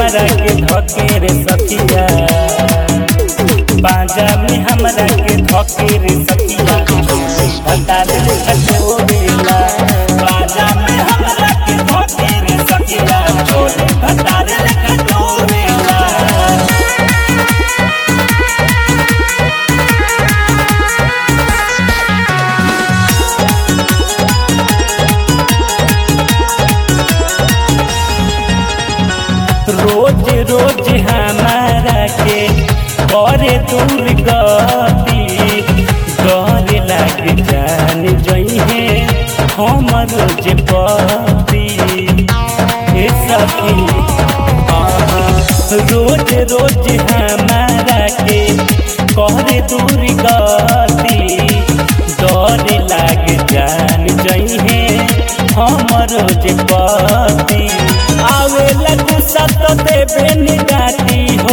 हमरा के धके रे सखिया, बाजा में हमरा के धके रे सखिया, बता दे खटोरेला। बाजा में हमरा के धके रे सखिया, बता दे खटोरेला। रोज रोज हमारा के करे दूर गती, डर लाग जान जइहे हमर जे पति। हे सखी रोज रोज हमारा के करे दूर गती, डर लाग जान जइहे हमर जे पति। आवेला गुस्सा तो देबे निगाती हो,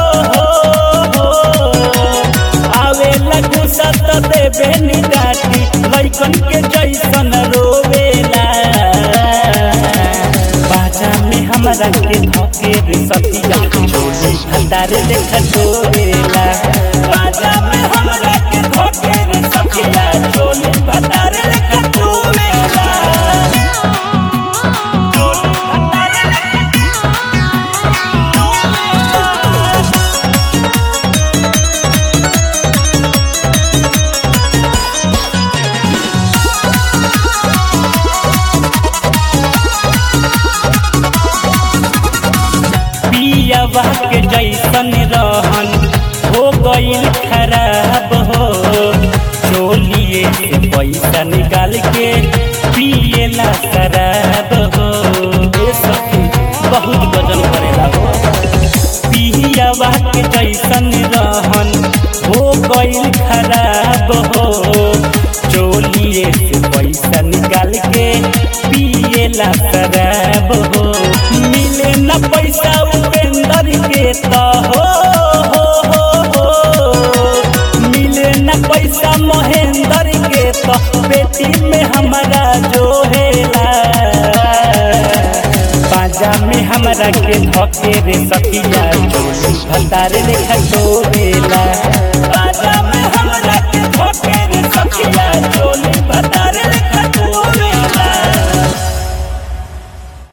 आवेला गुस्सा तो देबे निगाती, लइकन के जैसन रोवेला। बाजा में हमरा के धके रे सखिया, हतारे देख डोरेला। बाजा में हमरा के धके रे सखिया, चोली हतारे देख डोरेला। पियावा के जैसन रहन हो गइल खराब हो, चोलिए से पैसा निकाल के पिएला शराब हो। ए सखी बहुत वजन करेला हो। पियावा के जैसन रहन हो गइल खराब हो, चोलिए से पैसा निकाल के पिएला शराब हो। मिले न पैसा उपेंद्र के तो हो, मिले न पैसा महेंद्र के तो बेटी में हमारा जो हेला। बाजा में हमरा के धके रे सखिया, हतारे लेखा डोरेला। बाजा में हमरा के धके रे सखिया, चोली बता